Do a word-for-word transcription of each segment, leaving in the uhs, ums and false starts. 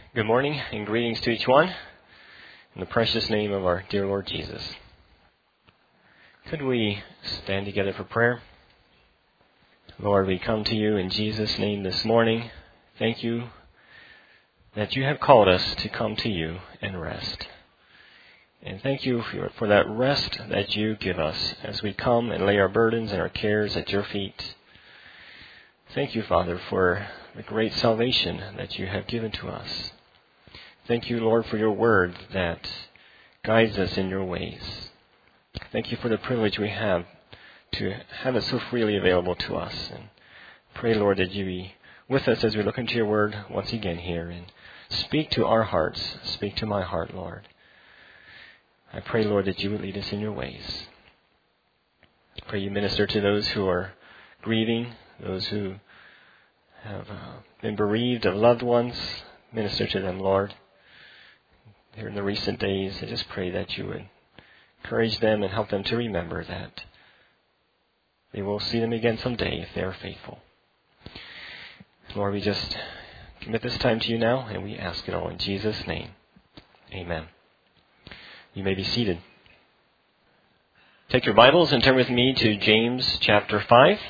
Good morning and greetings to each one in the precious name of our dear Lord Jesus. Could we stand together for prayer? Lord, we come to you in Jesus' name this morning. Thank you that you have called us to come to you and rest. And thank you for, for that rest that you give us as we come and lay our burdens and our cares at your feet. Thank you, Father, for the great salvation that you have given to us. Thank you, Lord, for your word that guides us in your ways. Thank you for the privilege we have to have it so freely available to us. And pray, Lord, that you be with us as we look into your word once again here and speak to our hearts. Speak to my heart, Lord. I pray, Lord, that you would lead us in your ways. I pray you minister to those who are grieving, those who have uh, been bereaved of loved ones. Minister to them, Lord. Here in the recent days, I just pray that you would encourage them and help them to remember that they will see them again someday if they are faithful. Lord, we just commit this time to you now, and we ask it all in Jesus' name. Amen. You may be seated. Take your Bibles and turn with me to James chapter five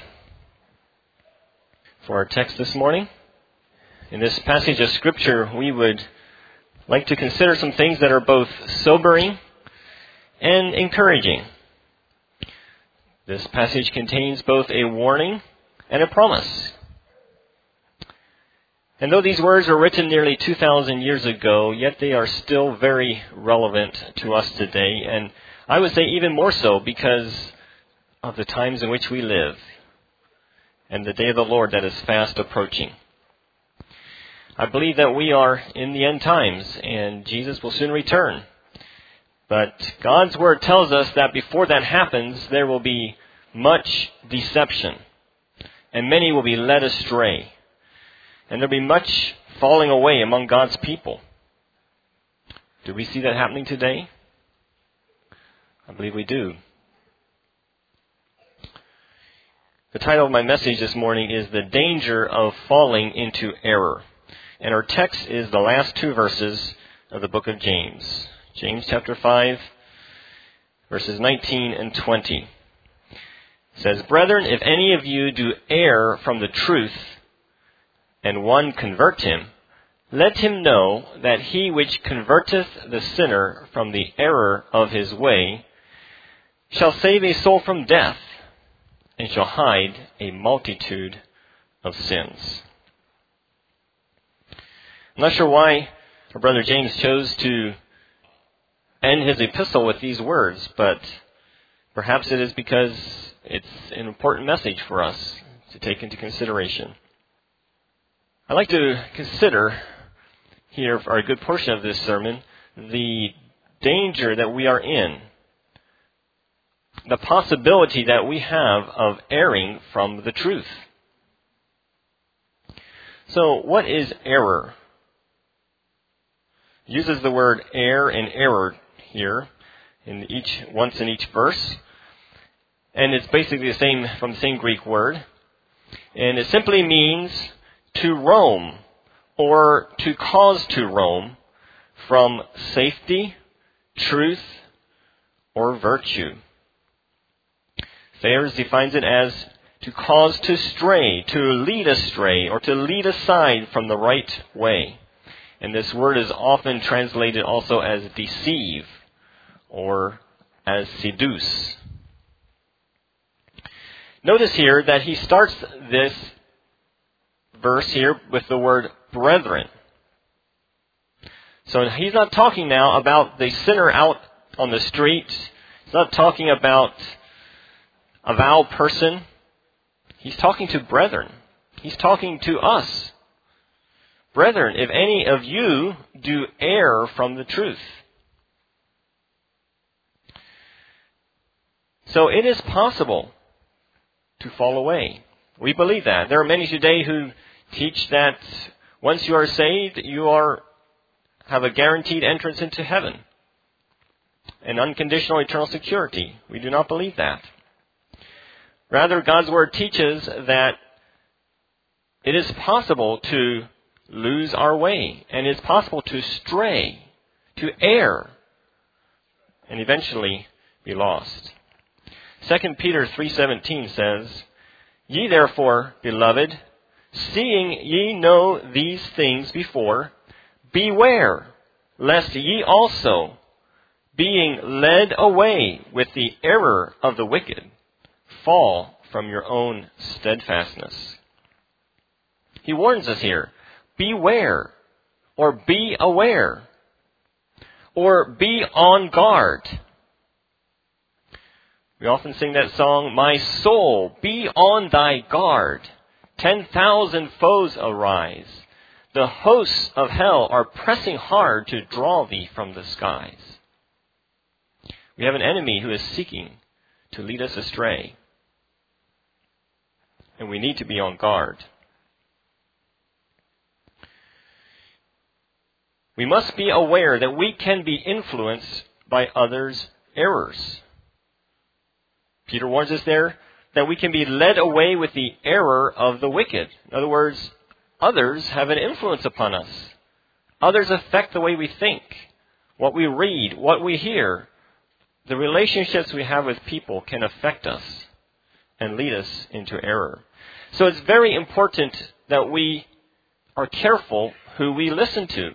for our text this morning. In this passage of Scripture, we would like to consider some things that are both sobering and encouraging. This passage contains both a warning and a promise. And though these words were written nearly two thousand years ago, yet they are still very relevant to us today. And I would say even more so because of the times in which we live and the day of the Lord that is fast approaching. I believe that we are in the end times and Jesus will soon return. But God's word tells us that before that happens, there will be much deception and many will be led astray. And there will be much falling away among God's people. Do we see that happening today? I believe we do. The title of my message this morning is The Danger of Falling into Error. And our text is the last two verses of the book of James. James chapter five, verses nineteen and twenty. It says, "Brethren, if any of you do err from the truth, and one convert him, let him know that he which converteth the sinner from the error of his way shall save a soul from death, and shall hide a multitude of sins." I'm not sure why our brother James chose to end his epistle with these words, but perhaps it is because it's an important message for us to take into consideration. I'd like to consider here, for a good portion of this sermon, the danger that we are in, the possibility that we have of erring from the truth. So, what is error? It uses the word err and error here in each once in each verse, and it's basically the same from the same Greek word, and it simply means to roam or to cause to roam from safety, truth, or virtue. Thayers defines it as to cause to stray, to lead astray, or to lead aside from the right way. And this word is often translated also as deceive or as seduce. Notice here that he starts this verse here with the word brethren. So he's not talking now about the sinner out on the street. He's not talking about a vile person. He's talking to brethren. He's talking to us. Brethren, if any of you do err from the truth. So it is possible to fall away. We believe that. There are many today who teach that once you are saved, you are have a guaranteed entrance into heaven. An unconditional eternal security. We do not believe that. Rather, God's Word teaches that it is possible to lose our way, and it's possible to stray, to err, and eventually be lost. Second Peter three seventeen says, Ye therefore, beloved, seeing ye know these things before, beware, lest ye also, being led away with the error of the wicked, fall from your own steadfastness. He warns us here, beware, or be aware, or be on guard. We often sing that song, My soul, be on thy guard. Ten thousand foes arise. The hosts of hell are pressing hard to draw thee from the skies. We have an enemy who is seeking to lead us astray. And we need to be on guard. We must be aware that we can be influenced by others' errors. Peter warns us there that we can be led away with the error of the wicked. In other words, others have an influence upon us. Others affect the way we think, what we read, what we hear. The relationships we have with people can affect us and lead us into error. So it's very important that we are careful who we listen to.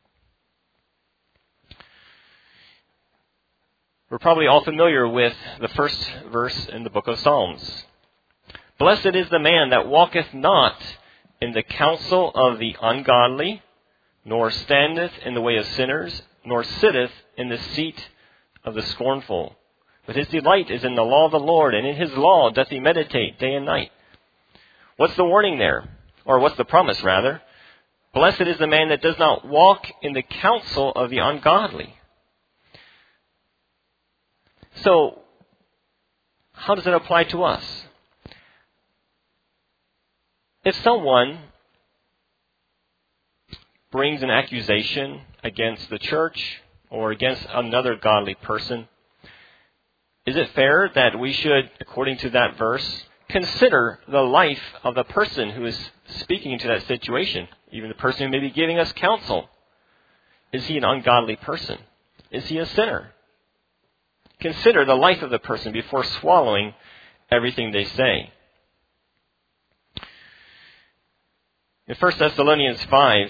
We're probably all familiar with the first verse in the book of Psalms. Blessed is the man that walketh not in the counsel of the ungodly, nor standeth in the way of sinners, nor sitteth in the seat of the scornful. But his delight is in the law of the Lord, and in his law doth he meditate day and night. What's the warning there? Or what's the promise, rather? Blessed is the man that does not walk in the counsel of the ungodly. So, how does it apply to us? If someone brings an accusation against the church or against another godly person, is it fair that we should, according to that verse, consider the life of the person who is speaking into that situation, even the person who may be giving us counsel? Is he an ungodly person? Is he a sinner? Consider the life of the person before swallowing everything they say. In First Thessalonians five,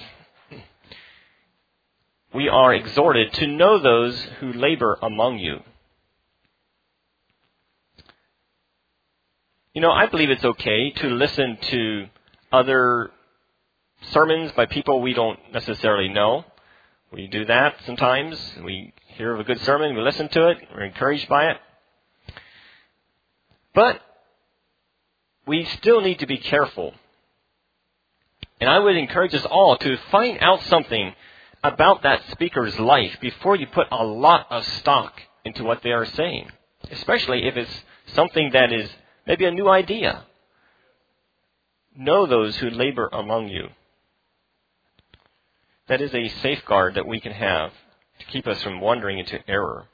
we are exhorted to know those who labor among you. You know, I believe it's okay to listen to other sermons by people we don't necessarily know. We do that sometimes. We hear of a good sermon, we listen to it, we're encouraged by it. But we still need to be careful. And I would encourage us all to find out something about that speaker's life before you put a lot of stock into what they are saying. Especially if it's something that is maybe a new idea. Know those who labor among you. That is a safeguard that we can have to keep us from wandering into error.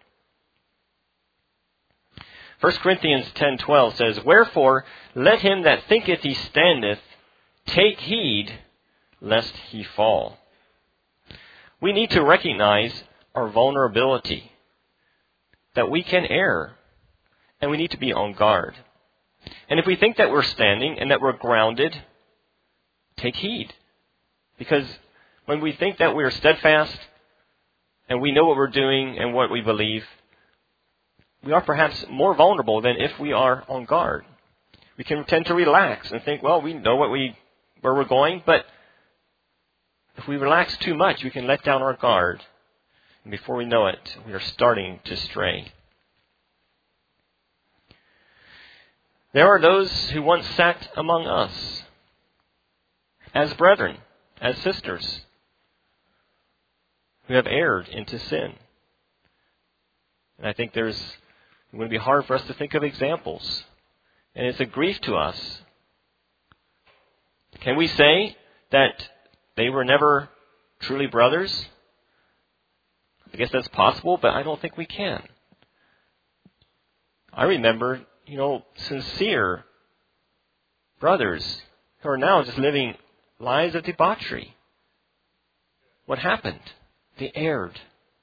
First Corinthians ten twelve says, Wherefore let him that thinketh he standeth take heed lest he fall. We need to recognize our vulnerability, that we can err, and we need to be on guard. And if we think that we're standing and that we're grounded, take heed. Because when we think that we're steadfast and we know what we're doing and what we believe, we are perhaps more vulnerable than if we are on guard. We can tend to relax and think, well, we know what we where we're going, but if we relax too much, we can let down our guard. And before we know it, we are starting to stray. There are those who once sat among us as brethren, as sisters, who have erred into sin. And I think there's it would be hard for us to think of examples. And it's a grief to us. Can we say that they were never truly brothers? I guess that's possible, but I don't think we can. I remember, you know, sincere brothers who are now just living lives of debauchery. what happened. They erred.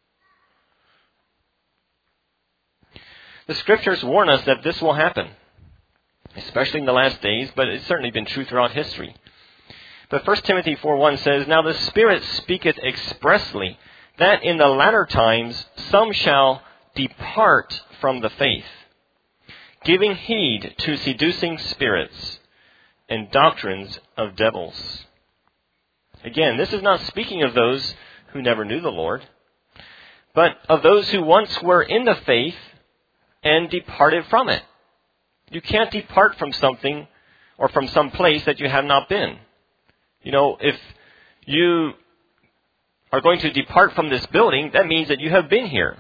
The Scriptures warn us that this will happen, especially in the last days, but it's certainly been true throughout history. But First Timothy four one says, "Now the Spirit speaketh expressly, that in the latter times some shall depart from the faith, giving heed to seducing spirits and doctrines of devils." Again, this is not speaking of those who never knew the Lord, but of those who once were in the faith and departed from it. You can't depart from something or from some place that you have not been. You know, if you are going to depart from this building, that means that you have been here.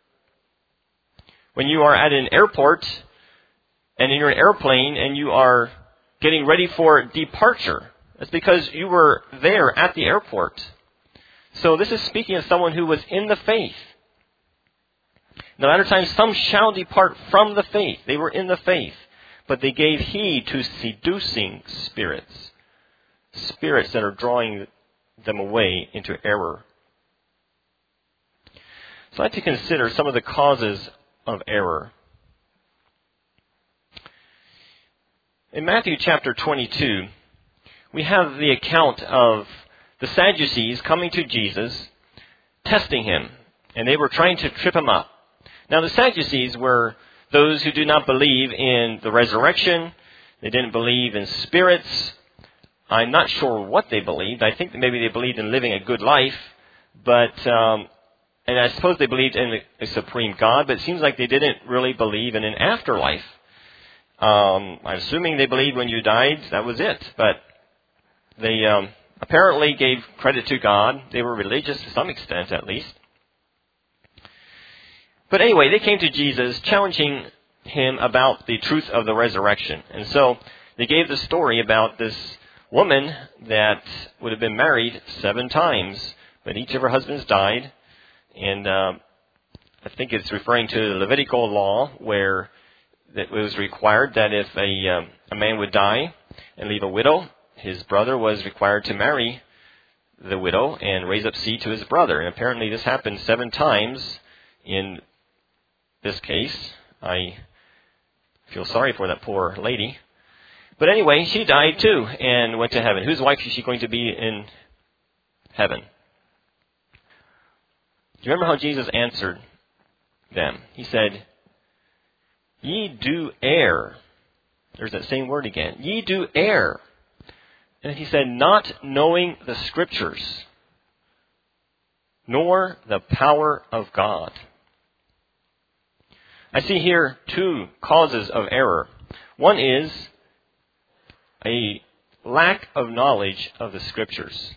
When you are at an airport and you're in an airplane and you are getting ready for departure, it's because you were there at the airport. So this is speaking of someone who was in the faith. In the latter times, some shall depart from the faith. They were in the faith, but they gave heed to seducing spirits. Spirits that are drawing them away into error. So I'd like to consider some of the causes of error. In Matthew chapter twenty-two, we have the account of the Sadducees coming to Jesus, testing him, and they were trying to trip him up. Now, the Sadducees were those who do not believe in the resurrection. They didn't believe in spirits. I'm not sure what they believed. I think that maybe they believed in living a good life, but um, and I suppose they believed in a supreme God, but it seems like they didn't really believe in an afterlife. Um, I'm assuming they believed when you died, that was it. But they um, apparently gave credit to God. They were religious to some extent, at least. But anyway, they came to Jesus challenging him about the truth of the resurrection. And so they gave the story about this woman that would have been married seven times, but each of her husbands died. And uh, I think it's referring to the Levitical law where it was required that if a, um, a man would die and leave a widow, his brother was required to marry the widow and raise up seed to his brother. And apparently this happened seven times in this case. I feel sorry for that poor lady. But anyway, she died too and went to heaven. Whose wife is she going to be in heaven? Do you remember how Jesus answered them? He said, "Ye do err." There's that same word again. "Ye do err." And he said, "Not knowing the Scriptures, nor the power of God." I see here two causes of error. One is a lack of knowledge of the Scriptures.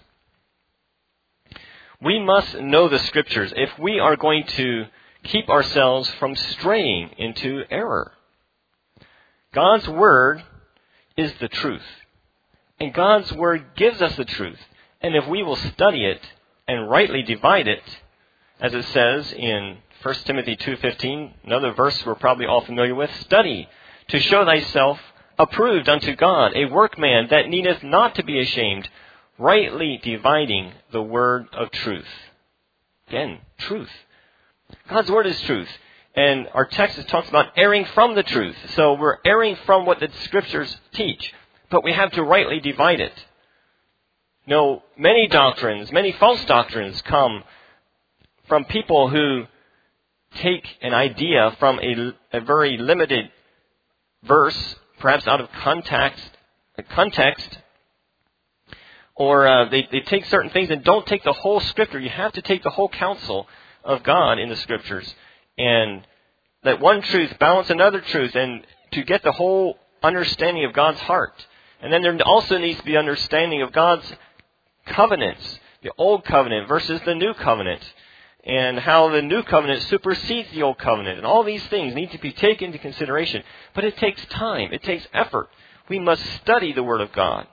We must know the Scriptures if we are going to keep ourselves from straying into error. God's Word is the truth. And God's Word gives us the truth. And if we will study it and rightly divide it, as it says in First Timothy two fifteen, another verse we're probably all familiar with, "Study to show thyself approved unto God, a workman that needeth not to be ashamed, rightly dividing the word of truth." Again, truth. God's Word is truth. And our text talks about erring from the truth. So we're erring from what the Scriptures teach. But we have to rightly divide it. You know, many doctrines, many false doctrines come from people who take an idea from a, a very limited verse, perhaps out of context, context or uh, they, they take certain things and don't take the whole Scripture. You have to take the whole counsel of God in the Scriptures and let one truth balance another truth and to get the whole understanding of God's heart. And then there also needs to be understanding of God's covenants, the Old Covenant versus the New Covenant, and how the New Covenant supersedes the Old Covenant. And all these things need to be taken into consideration. But it takes time. It takes effort. We must study the Word of God.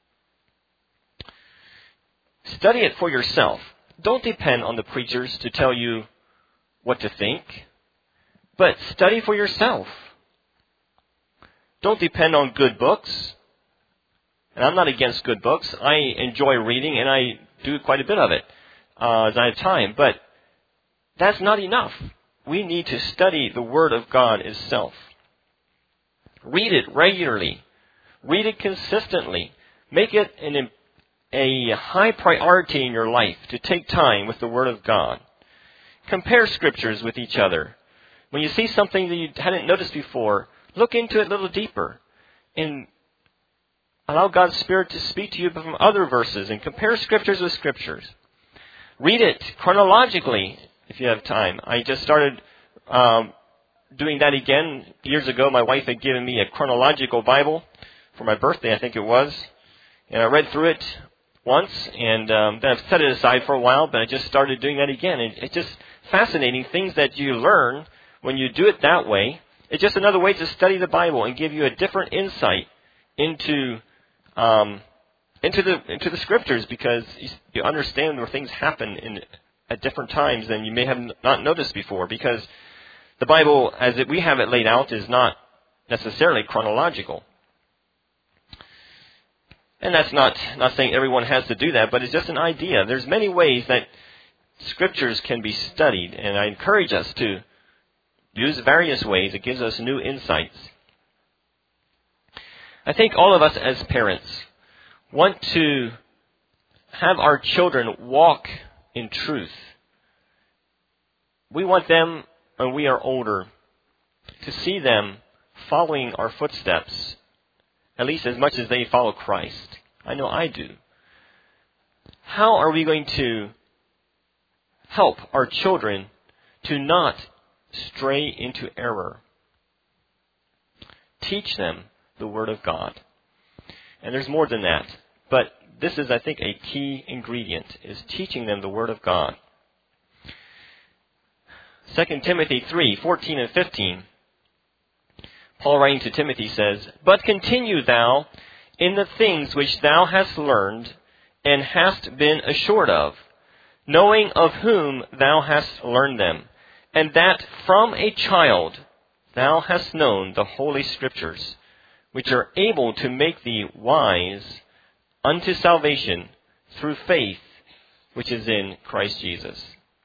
Study it for yourself. Don't depend on the preachers to tell you what to think, but study for yourself. Don't depend on good books. And I'm not against good books. I enjoy reading, and I do quite a bit of it. uh, as I have time. But that's not enough. We need to study the Word of God itself. Read it regularly. Read it consistently. Make it an, a high priority in your life to take time with the Word of God. Compare Scriptures with each other. When you see something that you hadn't noticed before, look into it a little deeper and allow God's Spirit to speak to you from other verses and compare Scriptures with Scriptures. Read it chronologically if you have time. I just started um, doing that again. Years ago, my wife had given me a chronological Bible for my birthday, I think it was. And I read through it once, and um, then I've set it aside for a while, but I just started doing that again. And it's just fascinating, things that you learn when you do it that way. It's just another way to study the Bible and give you a different insight into um, into the into the Scriptures, because you, you understand where things happen in at different times than you may have not noticed before. Because the Bible, as it, we have it laid out, is not necessarily chronological. And that's not, not saying everyone has to do that, but it's just an idea. There's many ways that Scriptures can be studied, and I encourage us to use various ways. It gives us new insights. I think all of us as parents want to have our children walk in truth. We want them, when we are older, to see them following our footsteps, at least as much as they follow Christ. I know I do. How are we going to help our children to not stray into error? Teach them the Word of God. And there's more than that. But this is, I think, a key ingredient, is teaching them the Word of God. Second Timothy three, fourteen and fifteen. Paul writing to Timothy says, "But continue thou in the things which thou hast learned and hast been assured of, knowing of whom thou hast learned them, and that from a child thou hast known the Holy Scriptures, which are able to make thee wise unto salvation through faith which is in Christ Jesus."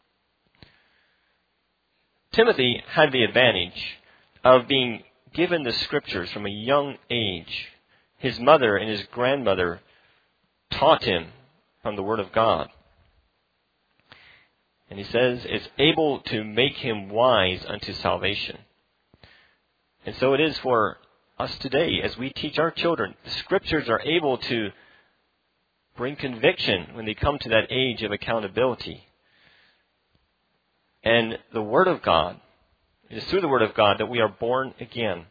Timothy had the advantage of being given the Scriptures from a young age. His mother and his grandmother taught him from the Word of God. And he says it's able to make him wise unto salvation. And so it is for us today as we teach our children. The Scriptures are able to bring conviction when they come to that age of accountability. And the Word of God, it is through the Word of God that we are born again.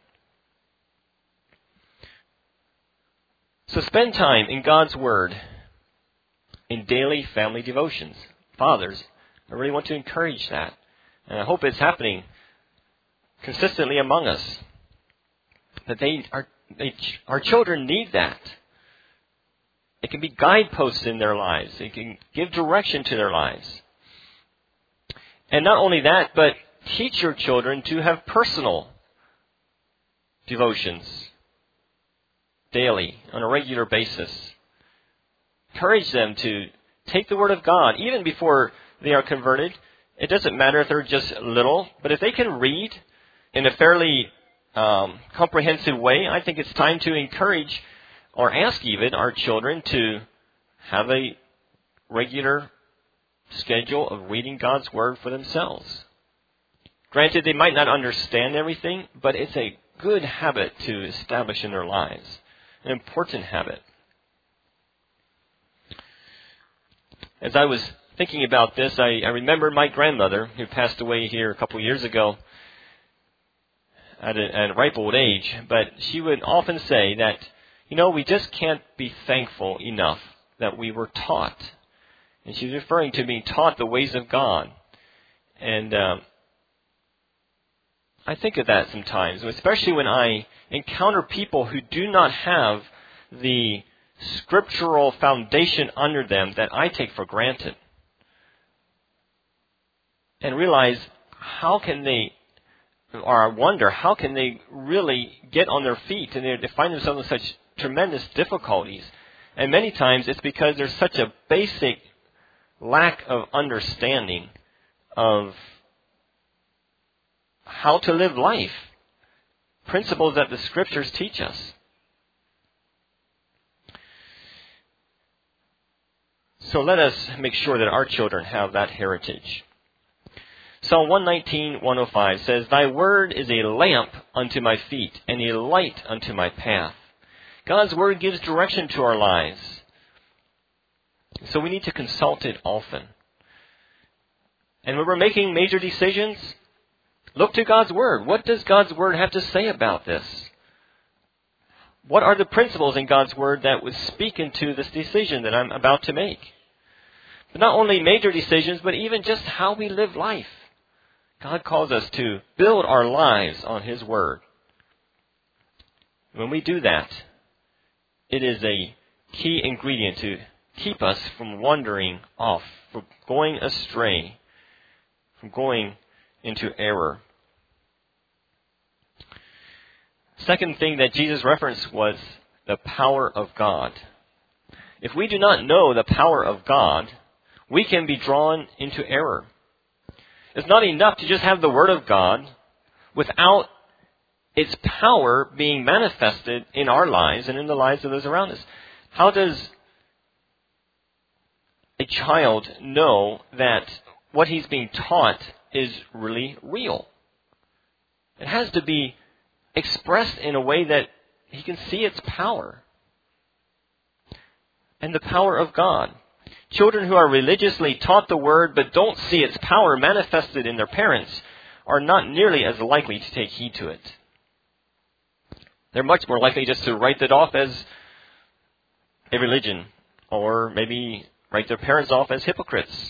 So spend time in God's Word in daily family devotions. Fathers, I really want to encourage that. And I hope it's happening consistently among us. That they, our, they, our children need that. It can be guideposts in their lives. It can give direction to their lives. And not only that, but teach your children to have personal devotions daily, on a regular basis. Encourage them to take the Word of God, even before they are converted. It doesn't matter if they're just little, but if they can read in a fairly um, comprehensive way, I think it's time to encourage or ask even our children to have a regular schedule of reading God's Word for themselves. Granted, they might not understand everything, but it's a good habit to establish in their lives. An important habit. As I was thinking about this, I, I remember my grandmother, who passed away here a couple years ago at a, at a ripe old age, but she would often say that, you know, we just can't be thankful enough that we were taught. And she's referring to being taught the ways of God. And um, I think of that sometimes, especially when I encounter people who do not have the scriptural foundation under them that I take for granted. And realize, how can they, or I wonder, how can they really get on their feet and they find themselves in such tremendous difficulties? And many times it's because there's such a basic lack of understanding of how to live life, principles that the Scriptures teach us. So let us make sure that our children have that heritage. Psalm one nineteen, one oh five says, Thy word is a lamp unto my feet and a light unto my path. God's word gives direction to our lives. So we need to consult it often. And when we're making major decisions, look to God's word. What does God's word have to say about this? What are the principles in God's word that would speak into this decision that I'm about to make? But not only major decisions, but even just how we live life. God calls us to build our lives on His word. When we do that, it is a key ingredient to keep us from wandering off, from going astray, from going into error. Second thing that Jesus referenced was the power of God. If we do not know the power of God, we can be drawn into error. It's not enough to just have the Word of God without its power being manifested in our lives and in the lives of those around us. How does a child know that what he's being taught is really real? It has to be expressed in a way that he can see its power. And the power of God. Children who are religiously taught the Word but don't see its power manifested in their parents are not nearly as likely to take heed to it. They're much more likely just to write it off as a religion, or maybe write their parents off as hypocrites.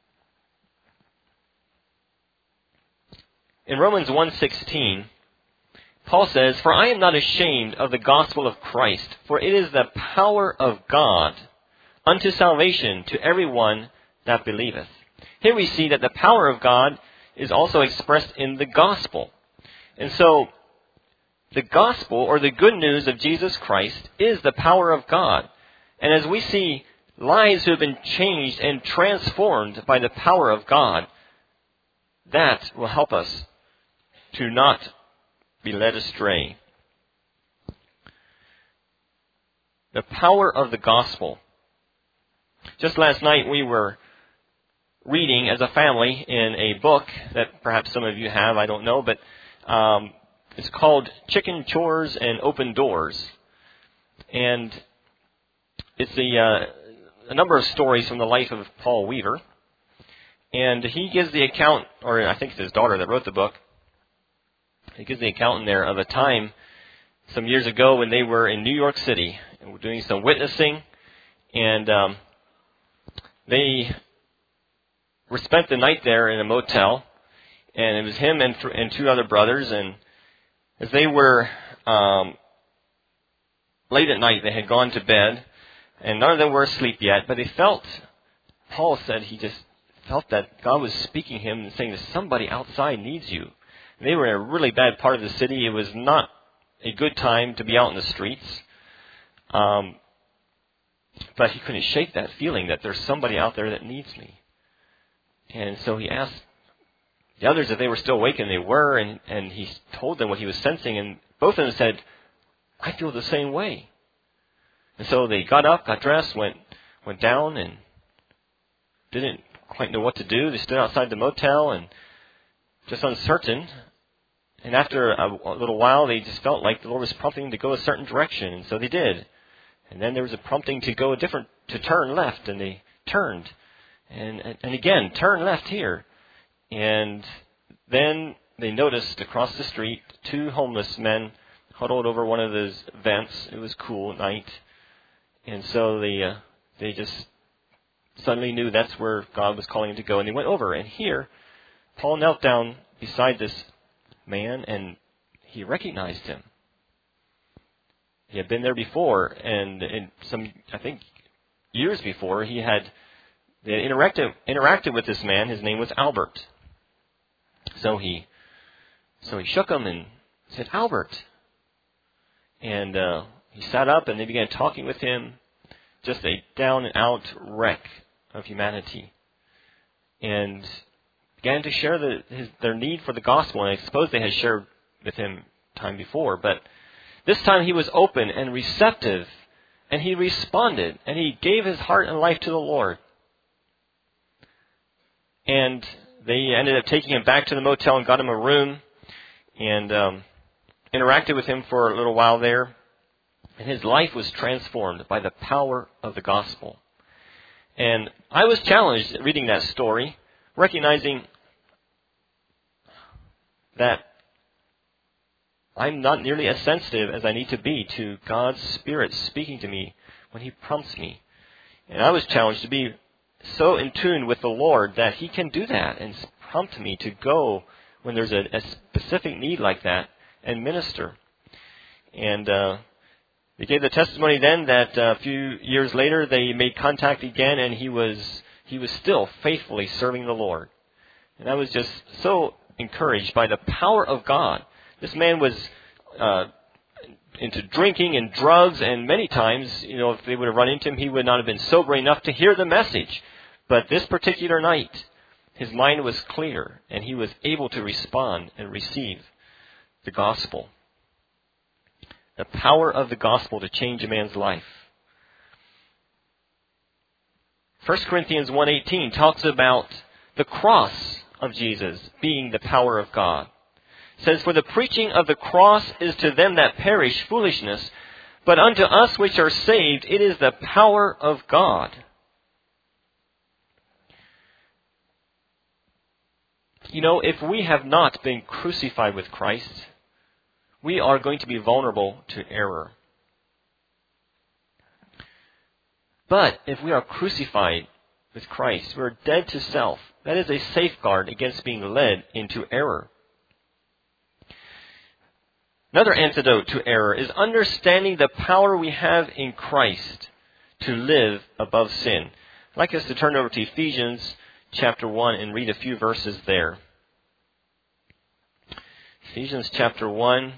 In Romans one sixteen, Paul says, For I am not ashamed of the gospel of Christ, for it is the power of God unto salvation to everyone that believeth. Here we see that the power of God is also expressed in the gospel. And so, the gospel, or the good news of Jesus Christ, is the power of God. And as we see lives who have been changed and transformed by the power of God, that will help us to not be led astray. The power of the gospel. Just last night we were reading as a family in a book that perhaps some of you have, I don't know, but um, it's called Chicken Chores and Open Doors. And it's a, uh, a number of stories from the life of Paul Weaver. And he gives the account, or I think it's his daughter that wrote the book, he gives the account in there of a time some years ago when they were in New York City and were doing some witnessing. And um, they were spent the night there in a motel. And it was him and, th- and two other brothers. And as they were um, late at night, they had gone to bed. And none of them were asleep yet. But they felt, Paul said he just felt that God was speaking to him and saying that somebody outside needs you. And they were in a really bad part of the city. It was not a good time to be out in the streets. Um, but he couldn't shake that feeling that there's somebody out there that needs me. And so he asked the others if they were still awake, and they were, and, and he told them what he was sensing, and both of them said, I feel the same way. And so they got up, got dressed, went went down, and didn't quite know what to do. They stood outside the motel and just uncertain. And after a, a little while, they just felt like the Lord was prompting them to go a certain direction, and so they did. And then there was a prompting to go a different, to turn left, and they turned. And, and, and again, turn left here. And then they noticed across the street two homeless men huddled over one of those vents. It was cool at night. And so they uh, they just suddenly knew that's where God was calling them to go. And they went over. And here, Paul knelt down beside this man, and he recognized him. He had been there before, and in some, I think, years before, he had, they had interacted, interacted with this man. His name was Albert. So he, so he shook him and said, Albert. And uh, he sat up, and they began talking with him. Just a down and out wreck of humanity. and began to share the, his, their need for the gospel. And I suppose they had shared with him time before, but this time he was open and receptive, and he responded, and he gave his heart and life to the Lord. And they ended up taking him back to the motel and got him a room, and um, interacted with him for a little while there. And his life was transformed by the power of the gospel. And I was challenged reading that story, recognizing that I'm not nearly as sensitive as I need to be to God's Spirit speaking to me when He prompts me. And I was challenged to be so in tune with the Lord that He can do that and prompt me to go when there's a, a specific need like that and minister. And uh, they gave the testimony then that uh, a few years later they made contact again, and he was he was still faithfully serving the Lord. And I was just so encouraged by the power of God. This man was uh, into drinking and drugs, and many times, you know, if they would have run into him, he would not have been sober enough to hear the message. But this particular night, his mind was clear, and he was able to respond and receive the gospel. The power of the gospel to change a man's life. First Corinthians one eighteen talks about the cross of Jesus being the power of God. It says, "For the preaching of the cross is to them that perish foolishness, but unto us which are saved it is the power of God." You know, if we have not been crucified with Christ, we are going to be vulnerable to error. But if we are crucified with Christ, we are dead to self. That is a safeguard against being led into error. Another antidote to error is understanding the power we have in Christ to live above sin. I'd like us to turn over to Ephesians chapter one and read a few verses there. Ephesians chapter one.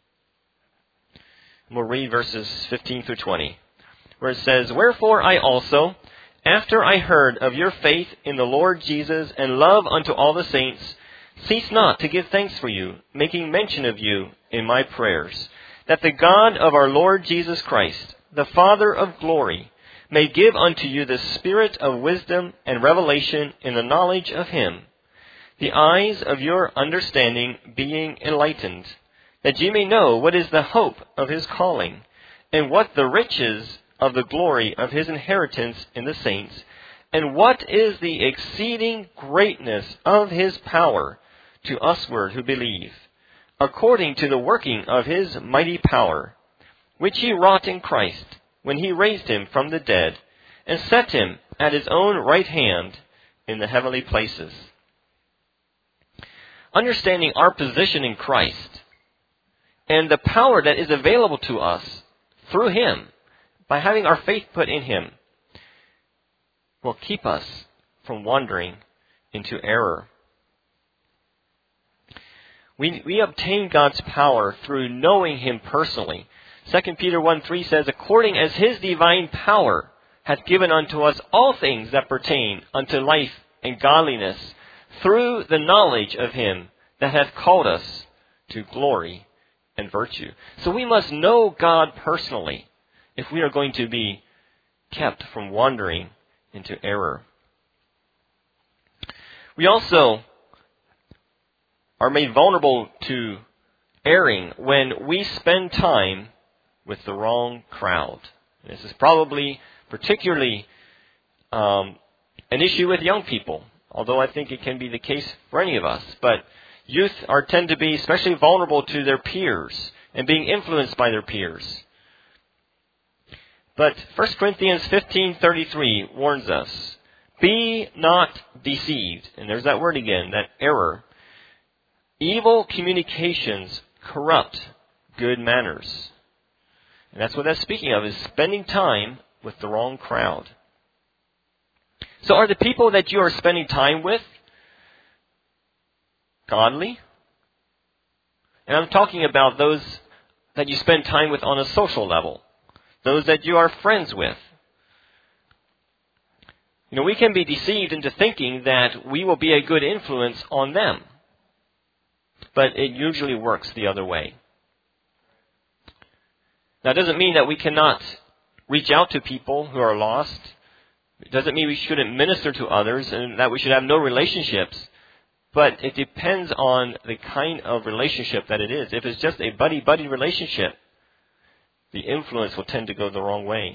We'll read verses fifteen through twenty, where it says, "Wherefore I also, after I heard of your faith in the Lord Jesus and love unto all the saints, cease not to give thanks for you, making mention of you in my prayers, that the God of our Lord Jesus Christ, the Father of glory, may give unto you the spirit of wisdom and revelation in the knowledge of Him, the eyes of your understanding being enlightened, that ye may know what is the hope of His calling, and what the riches of the glory of His inheritance in the saints, and what is the exceeding greatness of His power to usward who believe, according to the working of His mighty power, which He wrought in Christ, when He raised Him from the dead, and set Him at His own right hand in the heavenly places." Understanding our position in Christ and the power that is available to us through Him, by having our faith put in Him, will keep us from wandering into error. We, we obtain God's power through knowing Him personally. Second Peter one three says, "According as His divine power hath given unto us all things that pertain unto life and godliness, through the knowledge of Him that hath called us to glory and virtue." So we must know God personally if we are going to be kept from wandering into error. We also are made vulnerable to erring when we spend time with the wrong crowd. This is probably particularly um, an issue with young people, although I think it can be the case for any of us. But youth are tend to be especially vulnerable to their peers and being influenced by their peers. But First Corinthians fifteen thirty-three warns us, "Be not deceived." And there's that word again, that error. "Evil communications corrupt good manners." And that's what that's speaking of, is spending time with the wrong crowd. So are the people that you are spending time with godly? And I'm talking about those that you spend time with on a social level, those that you are friends with. You know, we can be deceived into thinking that we will be a good influence on them. But it usually works the other way. Now, it doesn't mean that we cannot reach out to people who are lost. It doesn't mean we shouldn't minister to others and that we should have no relationships. But it depends on the kind of relationship that it is. If it's just a buddy-buddy relationship, the influence will tend to go the wrong way.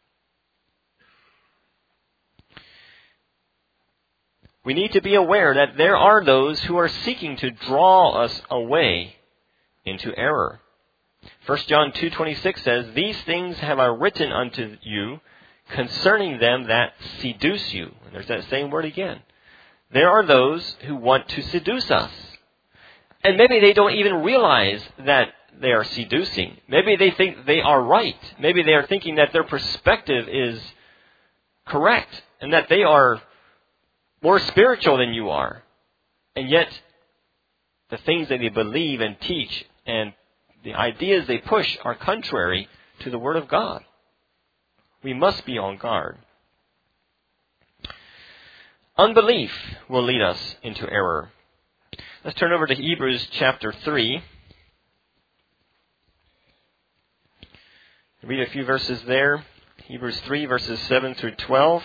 We need to be aware that there are those who are seeking to draw us away into error. First John two twenty-six says, "These things have I written unto you concerning them that seduce you." And there's that same word again. There are those who want to seduce us. And maybe they don't even realize that they are seducing. Maybe they think they are right. Maybe they are thinking that their perspective is correct and that they are more spiritual than you are. And yet, the things that they believe and teach and the ideas they push are contrary to the Word of God. We must be on guard. Unbelief will lead us into error. Let's turn over to Hebrews chapter three. Read a few verses there. Hebrews three, verses seven through twelve.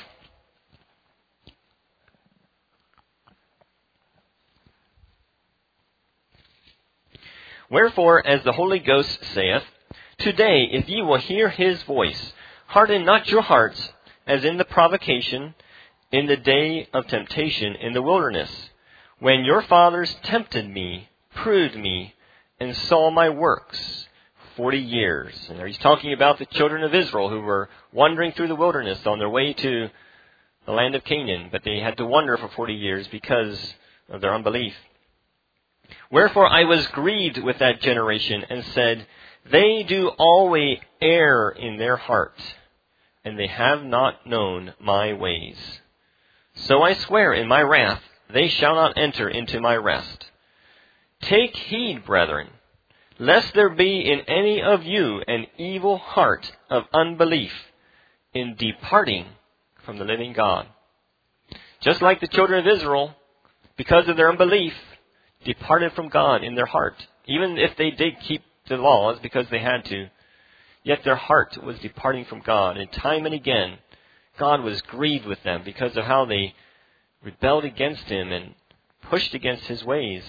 "Wherefore, as the Holy Ghost saith, Today, if ye will hear his voice, harden not your hearts, as in the provocation, in the day of temptation in the wilderness, when your fathers tempted me, proved me, and saw my works forty years." And there he's talking about the children of Israel who were wandering through the wilderness on their way to the land of Canaan, but they had to wander for forty years because of their unbelief. "Wherefore I was grieved with that generation, and said, They do always err in their heart, and they have not known my ways. So I swear in my wrath, they shall not enter into my rest. Take heed, brethren, lest there be in any of you an evil heart of unbelief in departing from the living God." Just like the children of Israel, because of their unbelief, departed from God in their heart. Even if they did keep the laws because they had to, yet their heart was departing from God. And time and again, God was grieved with them because of how they rebelled against Him and pushed against His ways.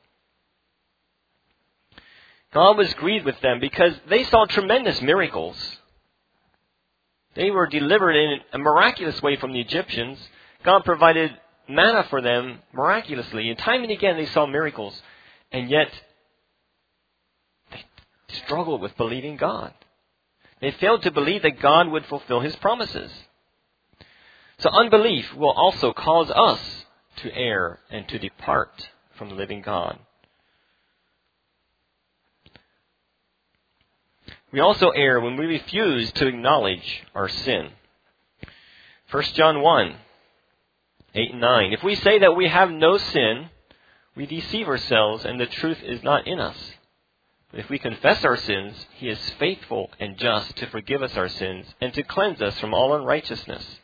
God was grieved with them because they saw tremendous miracles. They were delivered in a miraculous way from the Egyptians. God provided manna for them miraculously. And time and again they saw miracles. And yet they struggled with believing God. They failed to believe that God would fulfill His promises. So unbelief will also cause us to err and to depart from the living God. We also err when we refuse to acknowledge our sin. First John one, eight and nine. "If we say that we have no sin, we deceive ourselves, and the truth is not in us. But if we confess our sins, He is faithful and just to forgive us our sins and to cleanse us from all unrighteousness."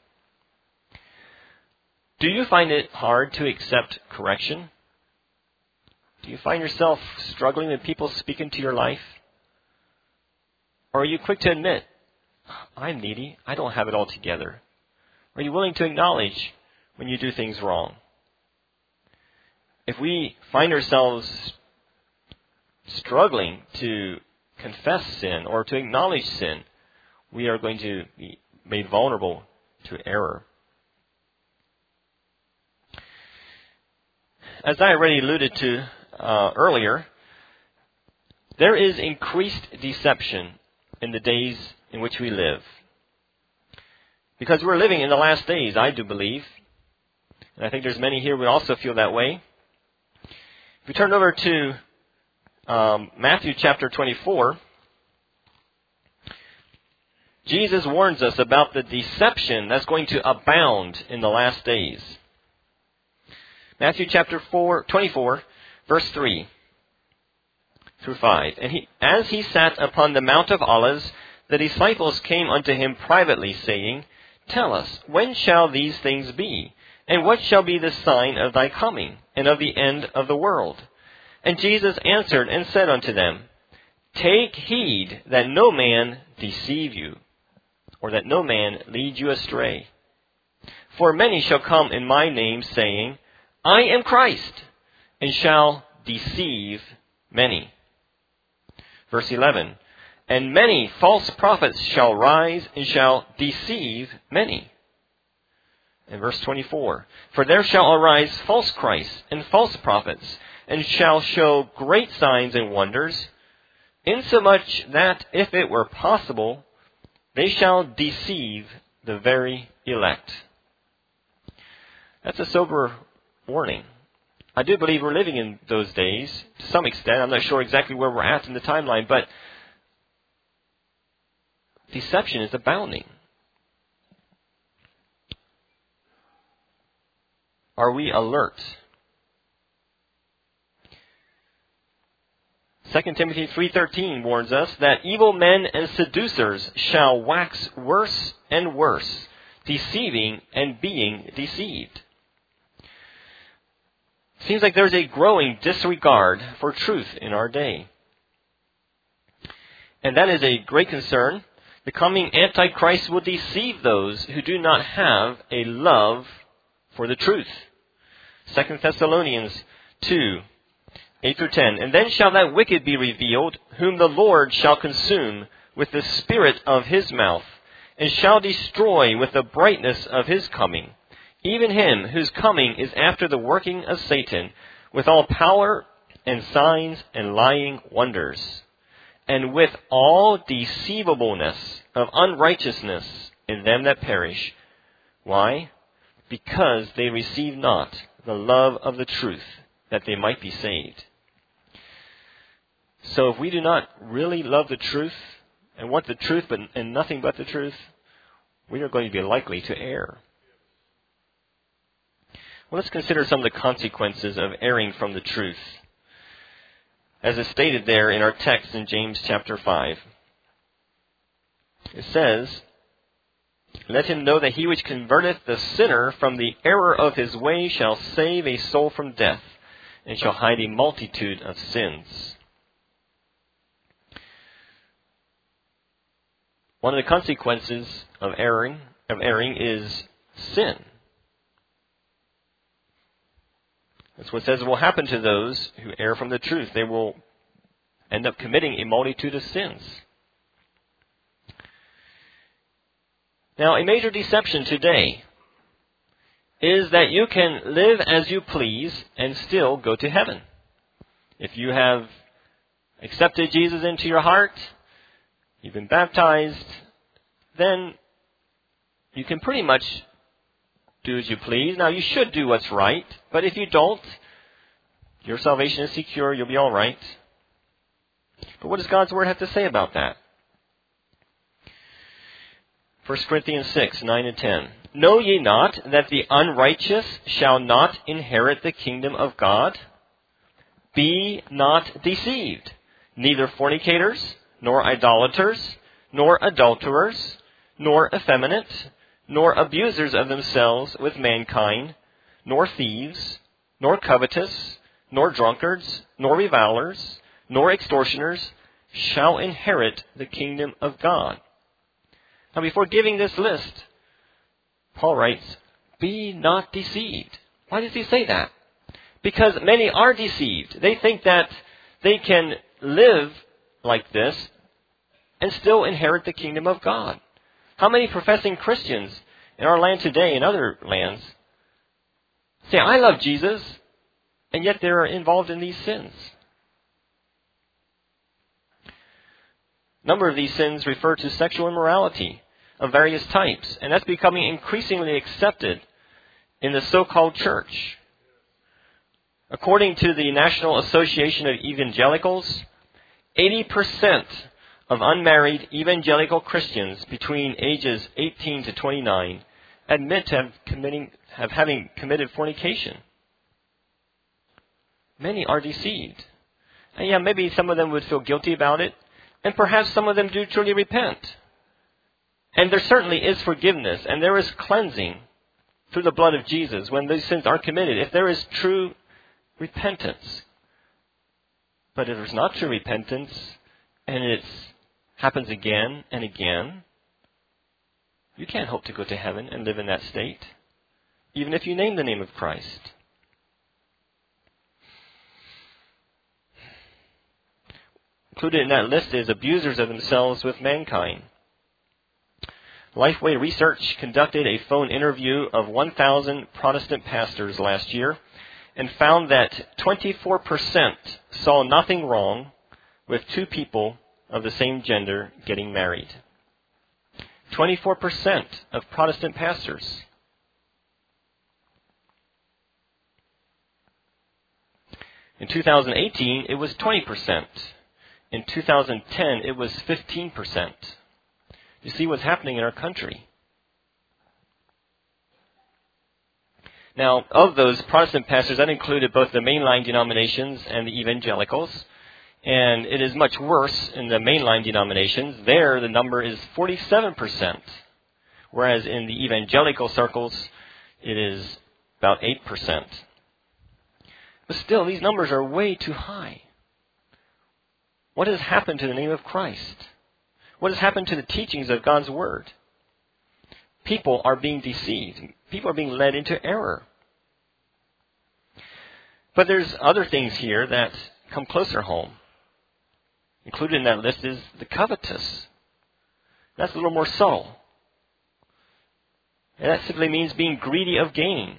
Do you find it hard to accept correction? Do you find yourself struggling when people speak into your life? Or are you quick to admit, "I'm needy, I don't have it all together"? Are you willing to acknowledge when you do things wrong? If we find ourselves struggling to confess sin or to acknowledge sin, we are going to be made vulnerable to error. As I already alluded to uh, earlier, there is increased deception in the days in which we live. Because we're living in the last days, I do believe. And I think there's many here who also feel that way. If we turn over to um, Matthew chapter twenty-four, Jesus warns us about the deception that's going to abound in the last days. Matthew chapter four, twenty-four, verse three through five. "And he, as he sat upon the Mount of Olives, the disciples came unto him privately, saying, tell us, when shall these things be? And what shall be the sign of thy coming, and of the end of the world? And Jesus answered and said unto them, Take heed that no man deceive you, or that no man lead you astray. For many shall come in my name, saying, I am Christ, and shall deceive many. Verse eleven, And many false prophets shall rise, and shall deceive many. And verse twenty-four, For there shall arise false Christs and false prophets, and shall show great signs and wonders, insomuch that, if it were possible, they shall deceive the very elect. That's a sober warning. I do believe we're living in those days, to some extent. I'm not sure exactly where we're at in the timeline, but deception is abounding. Are we alert? Second Timothy three thirteen warns us that evil men and seducers shall wax worse and worse, deceiving and being deceived. Seems like there's a growing disregard for truth in our day. And that is a great concern. The coming Antichrist will deceive those who do not have a love for the truth. Second Thessalonians two, eight through ten. And then shall that wicked be revealed, whom the Lord shall consume with the spirit of his mouth, and shall destroy with the brightness of his coming, even him whose coming is after the working of Satan, with all power and signs and lying wonders, and with all deceivableness of unrighteousness in them that perish. Why? Because they receive not the love of the truth, that they might be saved. So if we do not really love the truth, and want the truth but and nothing but the truth, we are going to be likely to err. Well, let's consider some of the consequences of erring from the truth, as is stated there in our text in James chapter five. It says, Let him know that he which converteth the sinner from the error of his way shall save a soul from death, and shall hide a multitude of sins. One of the consequences of erring, of erring is sin. That's what it says will happen to those who err from the truth. They will end up committing a multitude of sins. Now, a major deception today is that you can live as you please and still go to heaven. If you have accepted Jesus into your heart, you've been baptized, then you can pretty much do as you please. Now, you should do what's right, but if you don't, your salvation is secure, you'll be all right. But what does God's Word have to say about that? First Corinthians six, nine and ten. Know ye not that the unrighteous shall not inherit the kingdom of God? Be not deceived. Neither fornicators, nor idolaters, nor adulterers, nor effeminate, nor abusers of themselves with mankind, nor thieves, nor covetous, nor drunkards, nor revilers, nor extortioners shall inherit the kingdom of God. Now, before giving this list, Paul writes, Be not deceived. Why does he say that? Because many are deceived. They think that they can live like this and still inherit the kingdom of God. How many professing Christians in our land today and other lands say, I love Jesus, and yet they're involved in these sins? A number of these sins refer to sexual immorality of various types, and that's becoming increasingly accepted in the so-called church. According to the National Association of Evangelicals, eighty percent of unmarried evangelical Christians between ages eighteen to twenty-nine admit to have, committing, have having committed fornication. Many are deceived. And yeah, maybe some of them would feel guilty about it, and perhaps some of them do truly repent. And there certainly is forgiveness, and there is cleansing through the blood of Jesus when these sins are committed, if there is true repentance. But if there's not true repentance, and it happens again and again, you can't hope to go to heaven and live in that state, even if you name the name of Christ. Included in that list is abusers of themselves with mankind. Lifeway Research conducted a phone interview of one thousand Protestant pastors last year and found that twenty-four percent saw nothing wrong with two people of the same gender getting married. twenty-four percent of Protestant pastors. In two thousand eighteen, it was twenty percent. In two thousand ten, it was fifteen percent. You see what's happening in our country. Now, of those Protestant pastors, that included both the mainline denominations and the evangelicals. And it is much worse in the mainline denominations. There, the number is forty-seven percent. Whereas in the evangelical circles, it is about eight percent. But still, these numbers are way too high. What has happened to the name of Christ? What has happened to the teachings of God's Word? People are being deceived. People are being led into error. But there's other things here that come closer home. Included in that list is the covetous. That's a little more subtle. And that simply means being greedy of gain.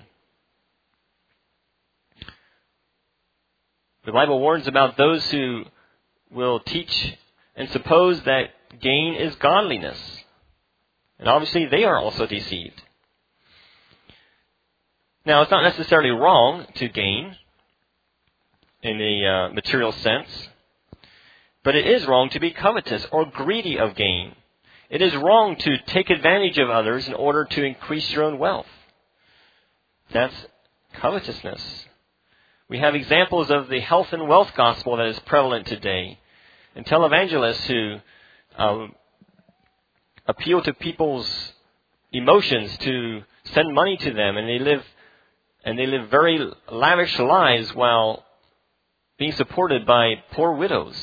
The Bible warns about those who will teach and suppose that gain is godliness. And obviously they are also deceived. Now, it's not necessarily wrong to gain in the uh, material sense, but it is wrong to be covetous or greedy of gain. It is wrong to take advantage of others in order to increase your own wealth. That's covetousness. We have examples of the health and wealth gospel that is prevalent today, and televangelists who um, appeal to people's emotions to send money to them, and they live and they live very lavish lives while being supported by poor widows.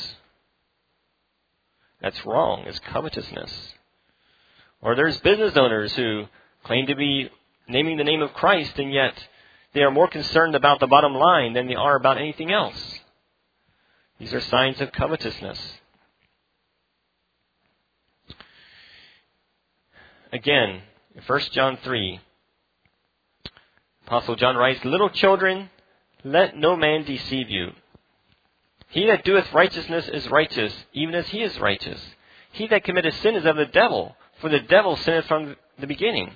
That's wrong. It's covetousness. Or there's business owners who claim to be naming the name of Christ, and yet they are more concerned about the bottom line than they are about anything else. These are signs of covetousness. Again, in First John three, Apostle John writes, "Little children, let no man deceive you. He that doeth righteousness is righteous, even as he is righteous. He that committeth sin is of the devil, for the devil sinneth from the beginning."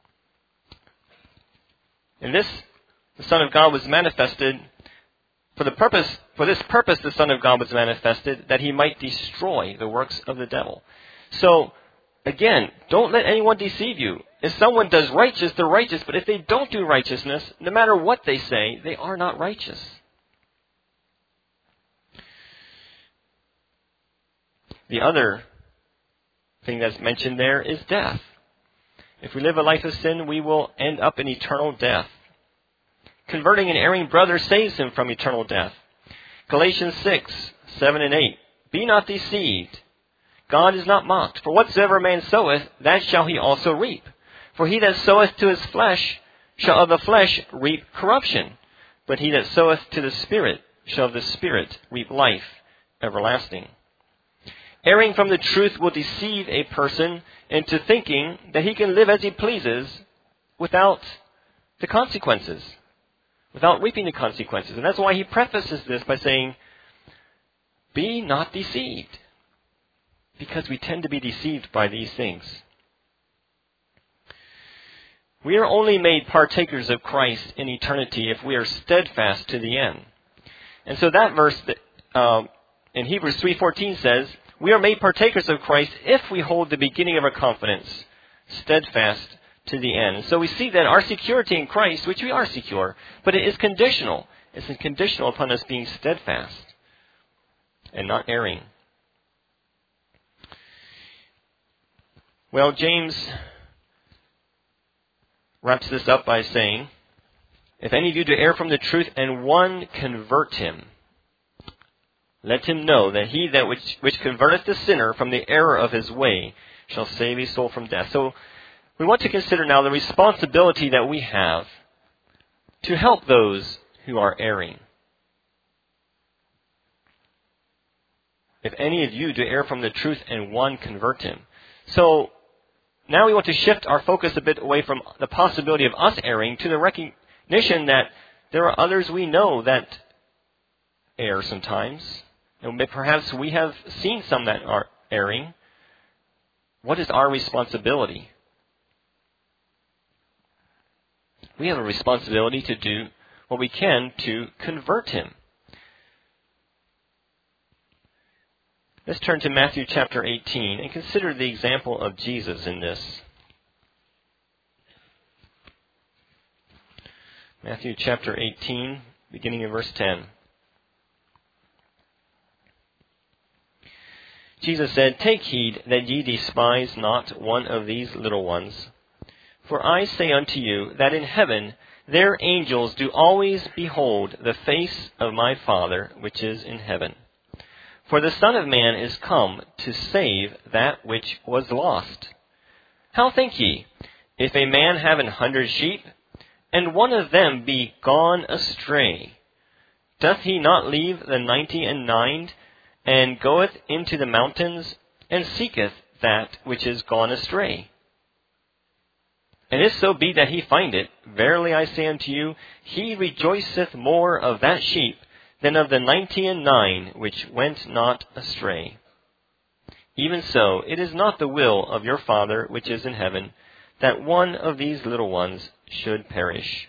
In this, the Son of God was manifested for the purpose, for this purpose the Son of God was manifested, that he might destroy the works of the devil. So, again, don't let anyone deceive you. If someone does righteous, they're righteous, but if they don't do righteousness, no matter what they say, they are not righteous. The other thing that's mentioned there is death. If we live a life of sin, we will end up in eternal death. Converting an erring brother saves him from eternal death. Galatians six, seven and eight. "Be not deceived. God is not mocked. For whatsoever a man soweth, that shall he also reap. For he that soweth to his flesh shall of the flesh reap corruption. But he that soweth to the Spirit shall of the Spirit reap life everlasting." Erring from the truth will deceive a person into thinking that he can live as he pleases without the consequences, without reaping the consequences. And that's why he prefaces this by saying, "Be not deceived," because we tend to be deceived by these things. We are only made partakers of Christ in eternity if we are steadfast to the end. And so that verse uh, in Hebrews three fourteen says, "We are made partakers of Christ if we hold the beginning of our confidence steadfast to the end." So we see that our security in Christ, which we are secure, but it is conditional. It's conditional upon us being steadfast and not erring. Well, James wraps this up by saying, if any of you do err from the truth and one convert him, let him know that he that which, which converteth the sinner from the error of his way shall save his soul from death. So we want to consider now the responsibility that we have to help those who are erring. If any of you do err from the truth and one convert him. So now we want to shift our focus a bit away from the possibility of us erring to the recognition that there are others we know that err sometimes. And perhaps we have seen some that are erring. What is our responsibility? We have a responsibility to do what we can to convert him. Let's turn to Matthew chapter eighteen and consider the example of Jesus in this. Matthew chapter eighteen, beginning in verse ten. Jesus said, "Take heed that ye despise not one of these little ones. For I say unto you that in heaven their angels do always behold the face of my Father which is in heaven. For the Son of Man is come to save that which was lost. How think ye, if a man have an hundred sheep, and one of them be gone astray, doth he not leave the ninety and nine, and goeth into the mountains, and seeketh that which is gone astray? And if so be that he find it, verily I say unto you, he rejoiceth more of that sheep than of the ninety and nine which went not astray. Even so, it is not the will of your Father which is in heaven, that one of these little ones should perish."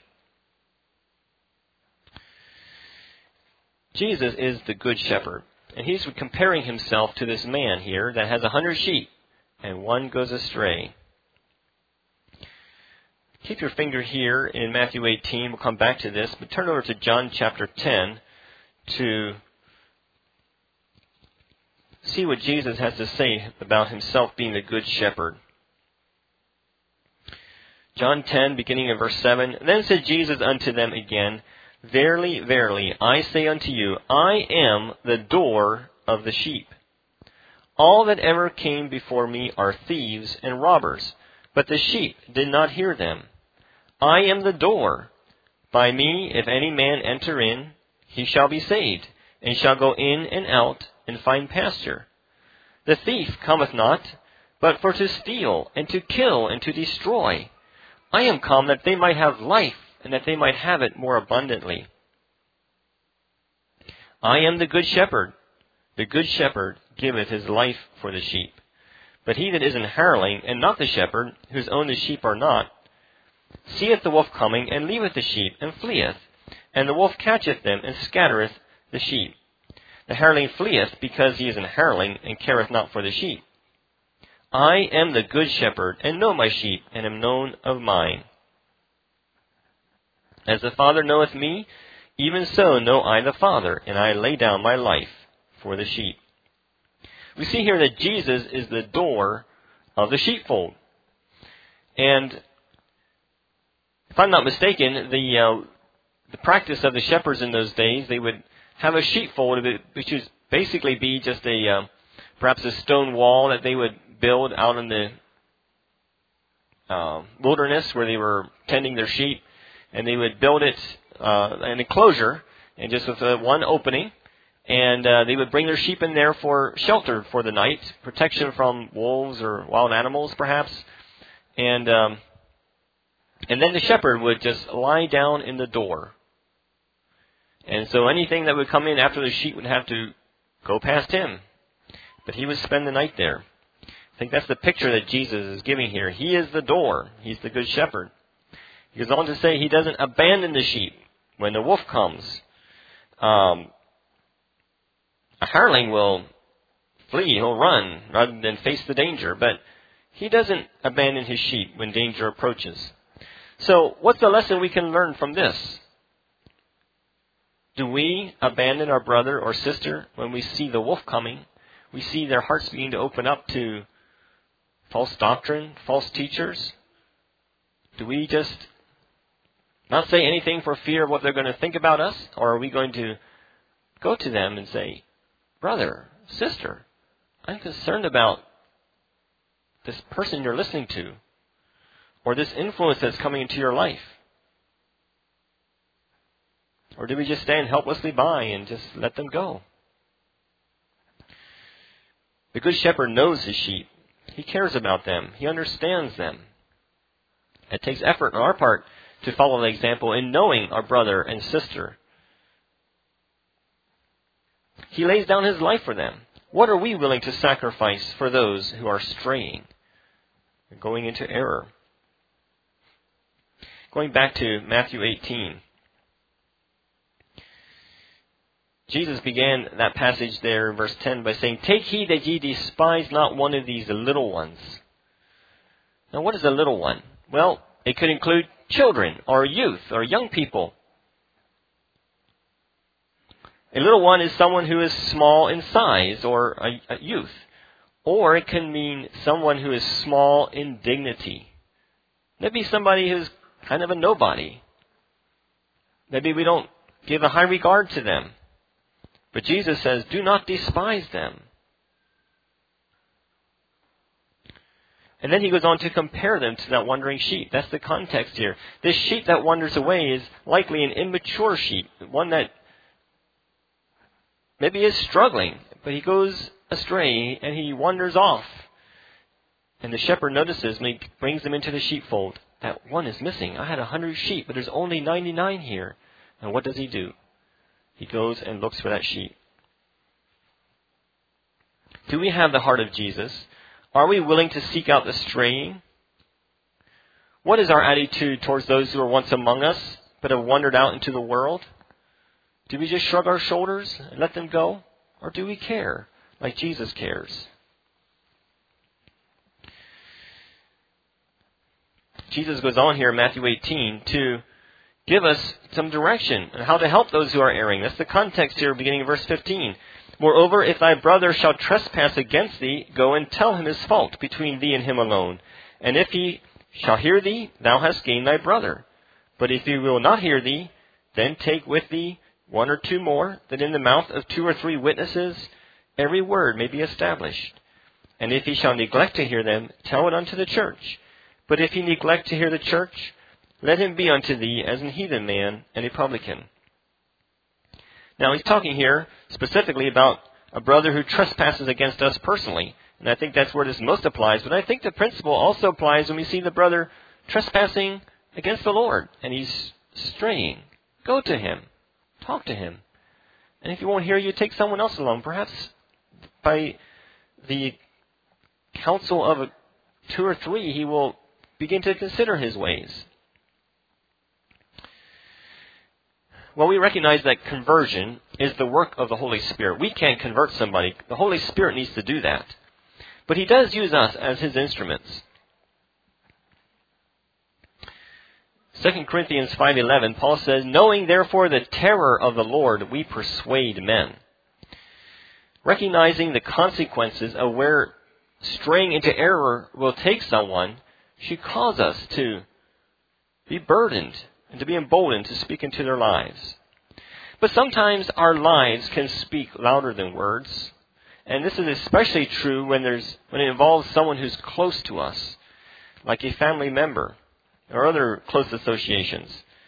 Jesus is the good shepherd, and he's comparing himself to this man here that has a hundred sheep, and one goes astray. Keep your finger here in Matthew eighteen. We'll come back to this, but turn over to John chapter ten to see what Jesus has to say about himself being the good shepherd. John ten, beginning in verse seven. "Then said Jesus unto them again, Verily, verily, I say unto you, I am the door of the sheep. All that ever came before me are thieves and robbers, but the sheep did not hear them. I am the door. By me, if any man enter in, he shall be saved, and shall go in and out, and find pasture. The thief cometh not, but for to steal, and to kill, and to destroy. I am come that they might have life, and that they might have it more abundantly. I am the good shepherd. The good shepherd giveth his life for the sheep. But he that is an hireling, and not the shepherd, whose own the sheep are not, seeth the wolf coming, and leaveth the sheep, and fleeth. And the wolf catcheth them, and scattereth the sheep. The hireling fleeth, because he is an hireling, and careth not for the sheep. I am the good shepherd, and know my sheep, and am known of mine. As the Father knoweth me, even so know I the Father, and I lay down my life for the sheep." We see here that Jesus is the door of the sheepfold. And if I'm not mistaken, the uh, the practice of the shepherds in those days, they would have a sheepfold, which would basically be just a uh, perhaps a stone wall that they would build out in the uh, wilderness where they were tending their sheep. And they would build it, uh, an enclosure, and just with uh, one opening. And uh, they would bring their sheep in there for shelter for the night, protection from wolves or wild animals, perhaps. And um, and then the shepherd would just lie down in the door. And so anything that would come in after the sheep would have to go past him. But he would spend the night there. I think that's the picture that Jesus is giving here. He is the door. He's the good shepherd. He goes on to say he doesn't abandon the sheep when the wolf comes. Um, a hireling will flee, he'll run rather than face the danger, but he doesn't abandon his sheep when danger approaches. So what's the lesson we can learn from this? Do we abandon our brother or sister when we see the wolf coming? We see their hearts beginning to open up to false doctrine, false teachers? Do we just not say anything for fear of what they're going to think about us? Or are we going to go to them and say, brother, sister, I'm concerned about this person you're listening to, or this influence that's coming into your life? Or do we just stand helplessly by and just let them go? The Good Shepherd knows his sheep. He cares about them. He understands them. It takes effort on our part to follow the example in knowing our brother and sister. He lays down his life for them. What are we willing to sacrifice for those who are straying, going into error? Going back to Matthew eighteen. Jesus began that passage there in verse ten by saying, "Take heed that ye despise not one of these little ones." Now, what is a little one? Well, it could include children or youth or young people. A little one is someone who is small in size or a, a youth. Or it can mean someone who is small in dignity. Maybe somebody who's kind of a nobody. Maybe we don't give a high regard to them. But Jesus says, do not despise them. And then he goes on to compare them to that wandering sheep. That's the context here. This sheep that wanders away is likely an immature sheep, one that maybe is struggling, but he goes astray and he wanders off. And the shepherd notices when he brings them into the sheepfold that one is missing. I had a hundred sheep, but there's only ninety-nine here. And what does he do? He goes and looks for that sheep. Do we have the heart of Jesus? Are we willing to seek out the straying? What is our attitude towards those who were once among us, but have wandered out into the world? Do we just shrug our shoulders and let them go? Or do we care like Jesus cares? Jesus goes on here in Matthew eighteen to give us some direction on how to help those who are erring. That's the context here, beginning of verse fifteen. Moreover, if thy brother shall trespass against thee, go and tell him his fault between thee and him alone. And if he shall hear thee, thou hast gained thy brother. But if he will not hear thee, then take with thee one or two more, that in the mouth of two or three witnesses every word may be established. And if he shall neglect to hear them, tell it unto the church. But if he neglect to hear the church, let him be unto thee as an heathen man and a publican. Now he's talking here specifically about a brother who trespasses against us personally. And I think that's where this most applies. But I think the principle also applies when we see the brother trespassing against the Lord. And he's straying. Go to him. Talk to him. And if he won't hear you, take someone else along. Perhaps by the counsel of a, two or three, he will begin to consider his ways. Well, we recognize that conversion is the work of the Holy Spirit. We can't convert somebody. The Holy Spirit needs to do that. But he does use us as his instruments. Second Corinthians five eleven, Paul says, knowing therefore the terror of the Lord, we persuade men. Recognizing the consequences of where straying into error will take someone should cause us to be burdened and to be emboldened to speak into their lives. But sometimes our lives can speak louder than words. And this is especially true when there's when it involves someone who's close to us, like a family member or other close associations.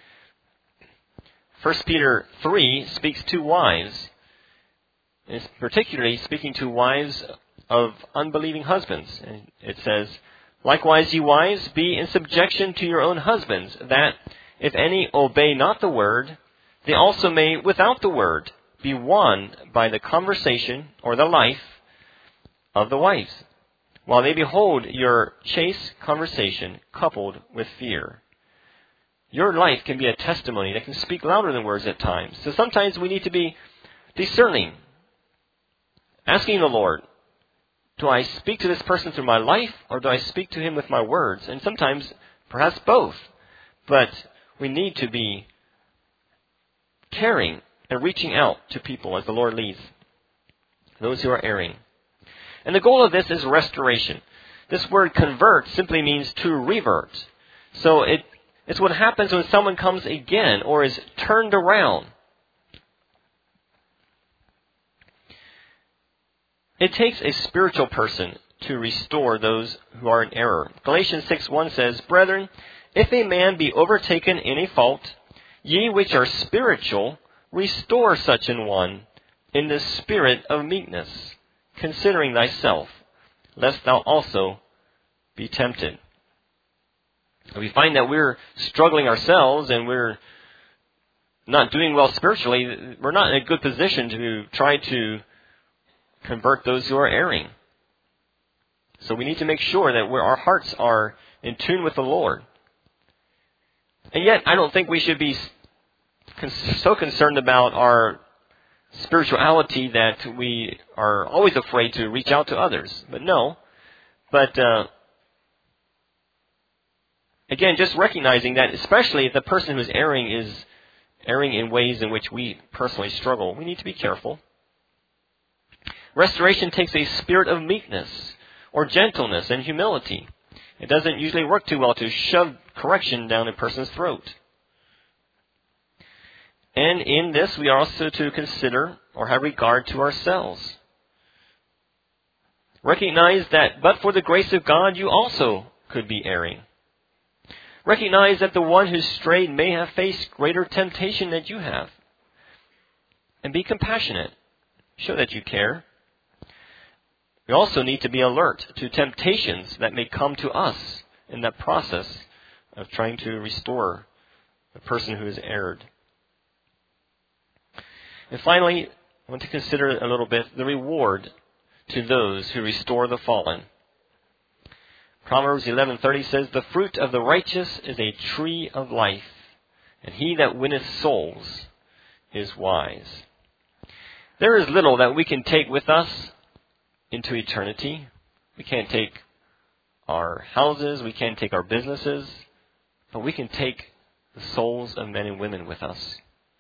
First Peter three speaks to wives. It's particularly speaking to wives of unbelieving husbands. And it says, likewise, ye wives, be in subjection to your own husbands, that if any obey not the word, they also may, without the word, be won by the conversation or the life of the wives, while they behold your chaste conversation coupled with fear. Your life can be a testimony that can speak louder than words at times. So sometimes we need to be discerning, asking the Lord, do I speak to this person through my life, or do I speak to him with my words? And sometimes, perhaps both. But we need to be caring and reaching out to people as the Lord leads, those who are erring. And the goal of this is restoration. This word convert simply means to revert. So it, it's what happens when someone comes again or is turned around. It takes a spiritual person to restore those who are in error. Galatians six one says, Brethren, if a man be overtaken in a fault, ye which are spiritual, restore such an one in the spirit of meekness, considering thyself, lest thou also be tempted. We find that we're struggling ourselves and we're not doing well spiritually. We're not in a good position to try to convert those who are erring. So we need to make sure that we're, our hearts are in tune with the Lord. And yet, I don't think we should be so concerned about our spirituality that we are always afraid to reach out to others. But no. But uh, again, just recognizing that, especially if the person who's erring is erring in ways in which we personally struggle, we need to be careful. Restoration takes a spirit of meekness or gentleness and humility. It doesn't usually work too well to shove correction down a person's throat. And in this, we are also to consider or have regard to ourselves. Recognize that, but for the grace of God, you also could be erring. Recognize that the one who's strayed may have faced greater temptation than you have. And be compassionate. Show that you care. We also need to be alert to temptations that may come to us in that process of trying to restore the person who has erred. And finally, I want to consider a little bit the reward to those who restore the fallen. Proverbs eleven thirty says, The fruit of the righteous is a tree of life, and he that winneth souls is wise. There is little that we can take with us into eternity. We can't take our houses, we can't take our businesses, but we can take the souls of men and women with us.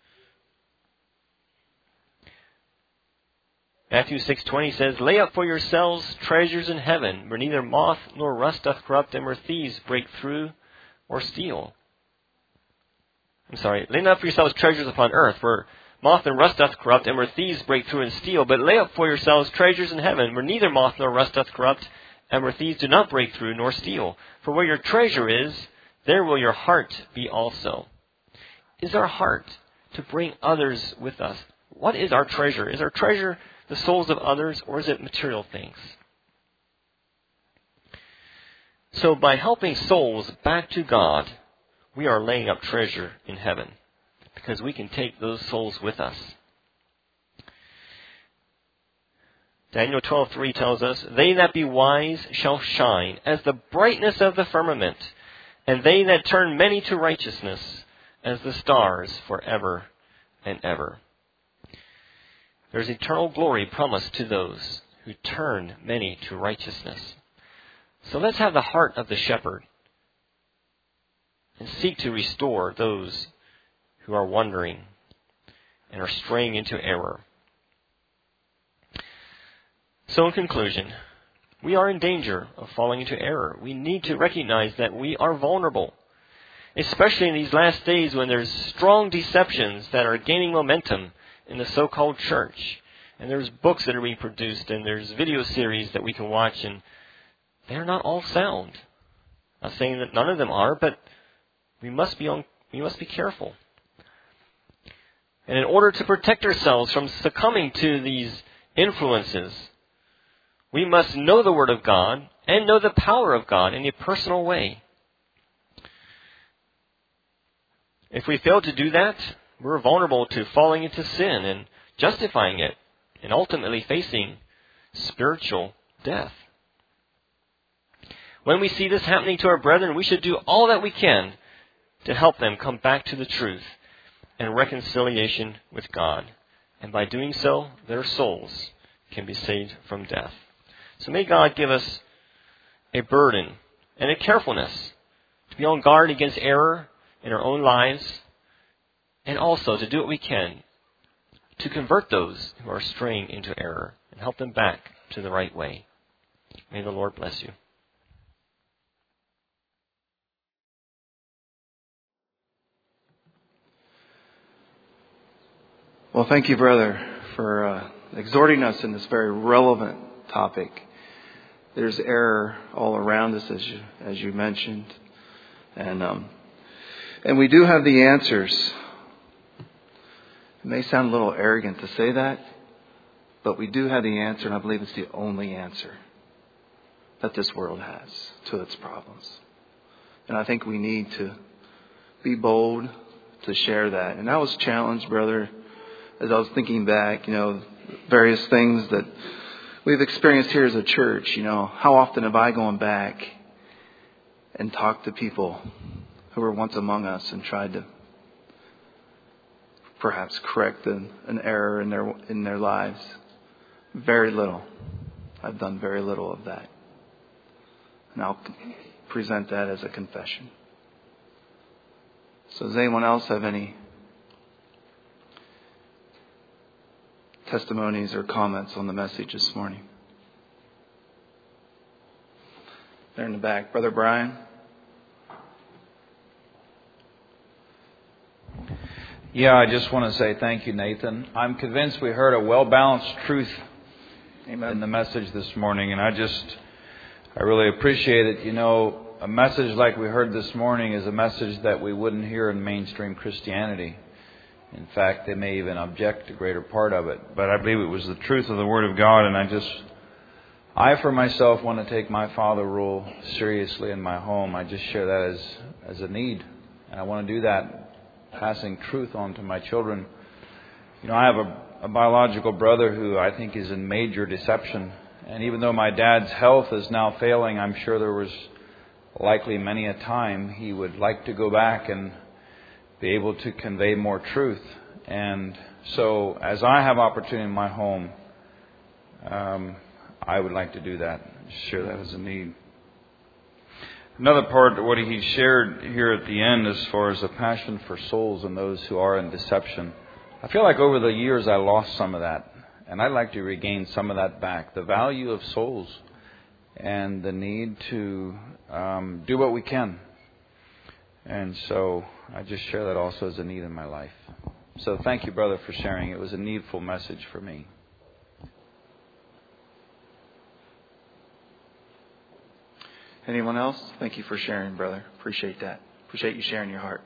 Matthew six twenty says, Lay up for yourselves treasures in heaven, where neither moth nor rust doth corrupt, and where thieves break through or steal. I'm sorry, lay up for yourselves treasures upon earth, where moth and rust doth corrupt, and where thieves break through and steal. But lay up for yourselves treasures in heaven, where neither moth nor rust doth corrupt, and where thieves do not break through nor steal. For where your treasure is, there will your heart be also. Is our heart to bring others with us? What is our treasure? Is our treasure the souls of others, or is it material things? So by helping souls back to God, we are laying up treasure in heaven, because we can take those souls with us. Daniel twelve three tells us, They that be wise shall shine as the brightness of the firmament, and they that turn many to righteousness as the stars forever and ever. There's eternal glory promised to those who turn many to righteousness. So let's have the heart of the shepherd and seek to restore those who are wandering and are straying into error. So in conclusion, we are in danger of falling into error. We need to recognize that we are vulnerable, especially in these last days when there's strong deceptions that are gaining momentum in the so-called church. And there's books that are being produced, and there's video series that we can watch, and they're not all sound. I'm not saying that none of them are, but we must be on, we must be careful. And in order to protect ourselves from succumbing to these influences, we must know the Word of God and know the power of God in a personal way. If we fail to do that, we're vulnerable to falling into sin and justifying it, and ultimately facing spiritual death. When we see this happening to our brethren, we should do all that we can to help them come back to the truth and reconciliation with God. And by doing so, their souls can be saved from death. So may God give us a burden and a carefulness to be on guard against error in our own lives, and also to do what we can to convert those who are straying into error and help them back to the right way. May the Lord bless you. Well, thank you, brother, for uh, exhorting us in this very relevant topic. There's error all around us, as you, as you mentioned. And um, and we do have the answers. It may sound a little arrogant to say that, but we do have the answer, and I believe it's the only answer that this world has to its problems. And I think we need to be bold to share that. And I was challenged, brother, as I was thinking back, you know, various things that we've experienced here as a church. You know, how often have I gone back and talked to people who were once among us and tried to perhaps correct an, an error in their in their lives? Very little. I've done very little of that. And I'll present that as a confession. So does anyone else have any testimonies or comments on the message this morning? There in the back. Brother Brian. Yeah, I just want to say thank you, Nathan. I'm convinced we heard a well-balanced truth Amen. In the message this morning, and I just, I really appreciate it. You know, a message like we heard this morning is a message that we wouldn't hear in mainstream Christianity. In fact, they may even object to a greater part of it. But I believe it was the truth of the Word of God, and I just, I for myself want to take my father rule seriously in my home. I just share that as, as a need, and I want to do that, passing truth on to my children. You know, I have a, a biological brother who I think is in major deception. And even though my dad's health is now failing, I'm sure there was likely many a time he would like to go back and be able to convey more truth. And so as I have opportunity in my home, um, I would like to do that, share that as a need. Another part of what he shared here at the end as far as a passion for souls and those who are in deception. I feel like over the years I lost some of that, and I'd like to regain some of that back. The value of souls and the need to um, do what we can. And so I just share that also as a need in my life. So thank you, brother, for sharing. It was a needful message for me. Anyone else? Thank you for sharing, brother. Appreciate that. Appreciate you sharing your heart.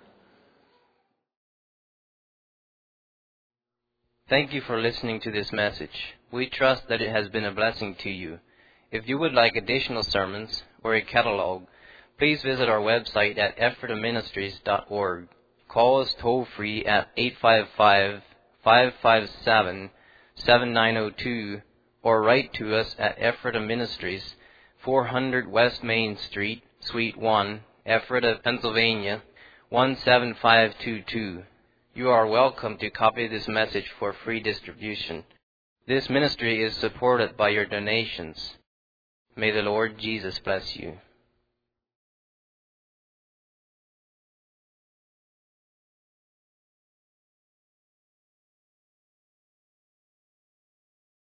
Thank you for listening to this message. We trust that it has been a blessing to you. If you would like additional sermons or a catalog, please visit our website at ephrata ministries dot org. Call us toll-free at eight five five, five five seven, seven nine zero two or write to us at Ephrata Ministries, four hundred West Main Street, Suite one, Ephrata, Pennsylvania, one seven five two two. You are welcome to copy this message for free distribution. This ministry is supported by your donations. May the Lord Jesus bless you.